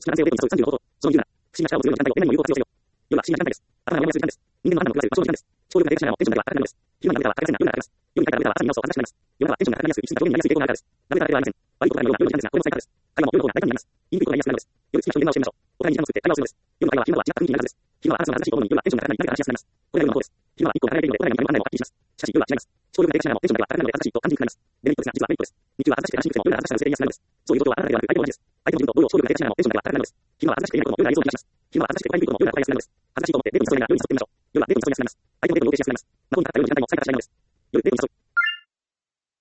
きな男性をデートに誘う30のこと、その理由なら、不思議な力を強いの時間帯をエナにも有効活用せよ。夜は不思議な時間帯です。頭が思いやすい時間です。人間の頭の空は場所の時間です。超力が出てしまうテンションが上がらないのです。昼間の上では大変な夜があります。夜に書いた上ではさらに要素を話したいます。夜はテンションが上がりやすい、一時が上になりやすい傾向があるからです。なぜかではありません。悪いことからの夜は夜の時間ですが、これも最高です。会話も夜の方が大胆になります。言いにくいことが言いやすくなるのです。夜好きな人に電話をしてみましょう。お互いに時間を作って会話をするのです。夜の会話は昼間とは違った雰囲気になるはずです。昼間は話すのが難しいと思うのに夜はテンションが上がらない何か話しやすくなります。これが夜の方です。昼間は日光が輝いているのでお互いに何も話さないのをはっきりします。しかし夜は違います。超力が低下しながらもテンションだけは高くなるので恥ずかしいと感じにくくなります。デメリットですが実はメリットです。日中は恥ずかしくて話しにくくても夜は恥ずかしさが薄れていやすくなるのです。そういう状況はあなただけではなく相手も同じです。相手の自分と同様超力が低下しながらもテンションだけは高くなるのです。昼間は恥ずかしくて言えないことも夜は言いそうに出します。昼間は恥ずかしくて答えにくいことも夜は答えやすくなるのです。恥ずかしいと思ってデートに誘いながら夜に誘ってみましょう。夜はデートに誘いやすくなります。相手もデートに応募しやすくなります。誠に語った夜の時間帯も最高な時間なのです。